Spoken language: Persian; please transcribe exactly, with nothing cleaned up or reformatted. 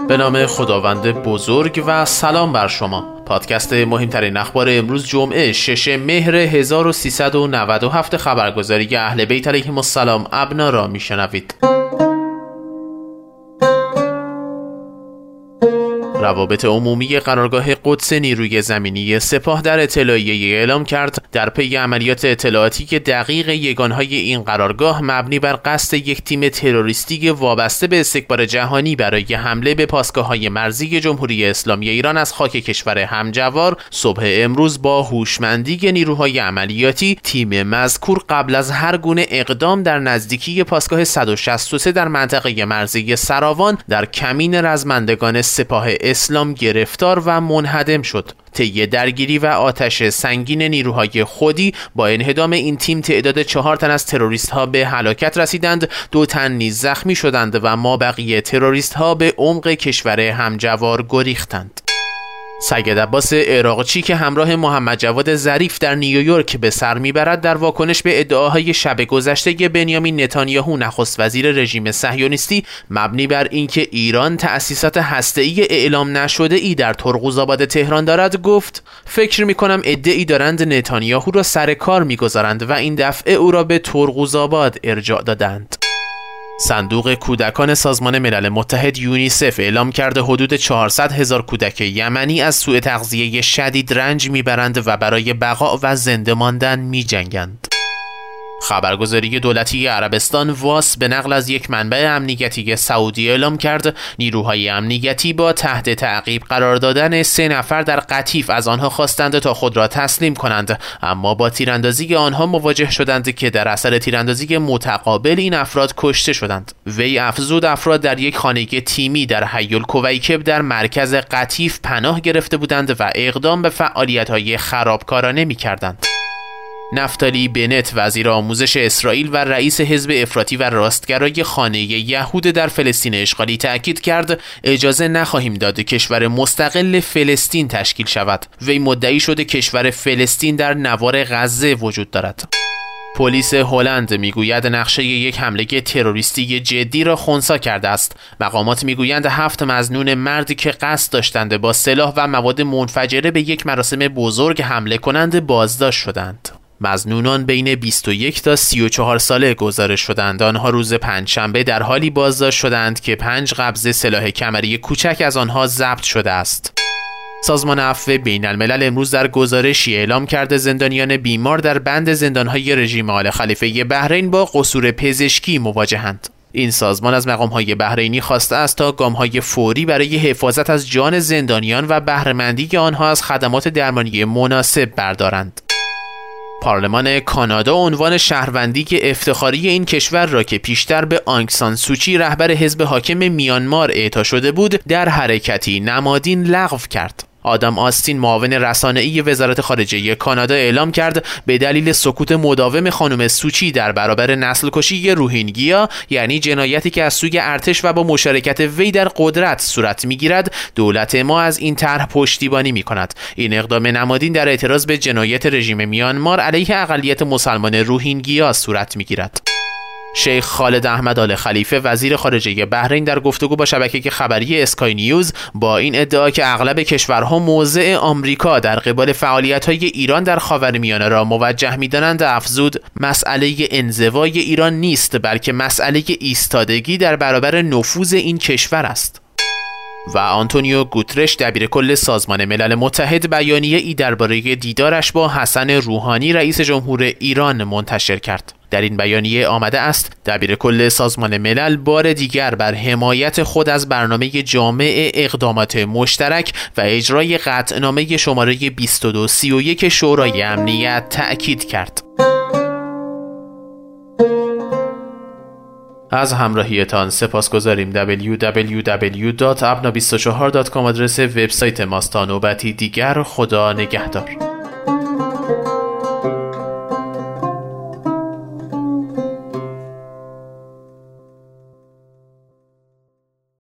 به نام خداوند بزرگ و سلام بر شما. پادکست مهمترین اخبار امروز جمعه شش مهر هزار و سیصد و نود و هفت خبرگزاری اهل بیت علیهم السلام ابنا را میشنوید. روابط عمومی قرارگاه قدس نیروی زمینی سپاه در اطلاعیه اعلام کرد در پی عملیات اطلاعاتی دقیق یگانهای این قرارگاه مبنی بر قصد یک تیم تروریستی وابسته به استکبار جهانی برای حمله به پاسگاه‌های مرزی جمهوری اسلامی ایران از خاک کشور همجوار، صبح امروز با هوشمندی نیروهای عملیاتی تیم مذکور قبل از هر گونه اقدام در نزدیکی پاسگاه صد و شصت و سه در منطقه مرزی سراوان در کمین رزمندگان سپاه اسلام گرفتار و منهدم شد. طی درگیری و آتش سنگین نیروهای خودی با انهدام این تیم تعداد چهار تن از تروریست ها به هلاکت رسیدند، دو تن نیز زخمی شدند و مابقی تروریست ها به عمق کشور همجوار گریختند. سید عباس عراقچی که همراه محمد جواد ظریف در نیویورک به سر میبرد در واکنش به ادعاهای شب گذشته بنیامین نتانیاهو نخست وزیر رژیم صهیونیستی مبنی بر اینکه ایران تأسیسات هسته‌ای اعلام نشده ای در ترقوزآباد تهران دارد گفت: فکر میکنم ادعی دارند نتانیاهو را سر کار میگذارند و این دفعه او را به ترقوزآباد ارجاع دادند. صندوق کودکان سازمان ملل متحد یونیسف اعلام کرده حدود چهارصد هزار کودک یمنی از سوء تغذیه شدید رنج میبرند و برای بقا و زنده ماندن میجنگند. خبرگزاری دولتی عربستان واس به نقل از یک منبع امنیتی سعودی اعلام کرد نیروهای امنیتی با تحت تعقیب قرار دادن سه نفر در قطیف از آنها خواستند تا خود را تسلیم کنند، اما با تیراندازی آنها مواجه شدند که در اثر تیراندازی متقابل این افراد کشته شدند. وی افزود افراد در یک خانگی تیمی در حی الکویکب در مرکز قطیف پناه گرفته بودند و اقدام به فعالیت‌های خرابکارانه می‌کردند. نفتالی بنت وزیر آموزش اسرائیل و رئیس حزب افراطی و راستگرای خانه یهود در فلسطین اشغالی تأکید کرد اجازه نخواهیم داد کشور مستقل فلسطین تشکیل شود. وی مدعی شده کشور فلسطین در نوار غزه وجود دارد. پلیس هلند میگوید نقشه یک حمله تروریستی جدی را خنثی کرده است. مقامات میگویند هفت مظنون مردی که قصد داشتند با سلاح و مواد منفجره به یک مراسم بزرگ حمله کنند بازداشت شدند. مظنونان بین بیست و یک تا سی و چهار ساله گزارش شدند. آنها روز پنجشنبه در حالی بازداشت شدند که پنج قبضه سلاح کمری کوچک از آنها ضبط شده است. سازمان عفو بین الملل امروز در گزارشی اعلام کرده زندانیان بیمار در بند زندانهای رژیم آل خلیفه بحرین با قصور پزشکی مواجهند. این سازمان از مقامهای بحرینی خواسته است تا گامهای فوری برای حفاظت از جان زندانیان و بهره‌مندی آنها از خدمات درمانی مناسب بردارند. پارلمان کانادا عنوان شهروندی افتخاری این کشور را که پیشتر به آنگ سان سوچی رهبر حزب حاکم میانمار اعطا شده بود در حرکتی نمادین لغو کرد. آدم آستین معاون رسانه‌ای وزارت خارجه کانادا اعلام کرد به دلیل سکوت مداوم خانم سوچی در برابر نسل کشی روهینگیا، یعنی جنایتی که از سوی ارتش و با مشارکت وی در قدرت صورت می‌گیرد، دولت ما از این طرح پشتیبانی می‌کند. این اقدام نمادین در اعتراض به جنایت رژیم میانمار علیه اقلیت مسلمان روهینگیا صورت می‌گیرد. شیخ خالد احمد آل خلیفه وزیر خارجه بحرین در گفتگو با شبکه خبری اسکای نیوز با این ادعا که اغلب کشورها موضع آمریکا در قبال فعالیت‌های ایران در خاورمیانه را موجه می‌دانند افزود مسئله انزوای ایران نیست، بلکه مسئله ایستادگی در برابر نفوذ این کشور است. و آنتونیو گوترش دبیرکل سازمان ملل متحد بیانیه ای درباره دیدارش با حسن روحانی رئیس جمهور ایران منتشر کرد. در این بیانیه آمده است دبیرکل سازمان ملل بار دیگر بر حمایت خود از برنامه جامع اقدامات مشترک و اجرای قطعنامه شماره بیست و دو سی و یک شورای امنیت تأکید کرد. از همراهیتان سپاسگزاریم. دبلیو دبلیو دبلیو دات ابنا بیست و چهار دات کام آدرس وبسایت ماست. تا نوبتی دیگر خدا نگهدار.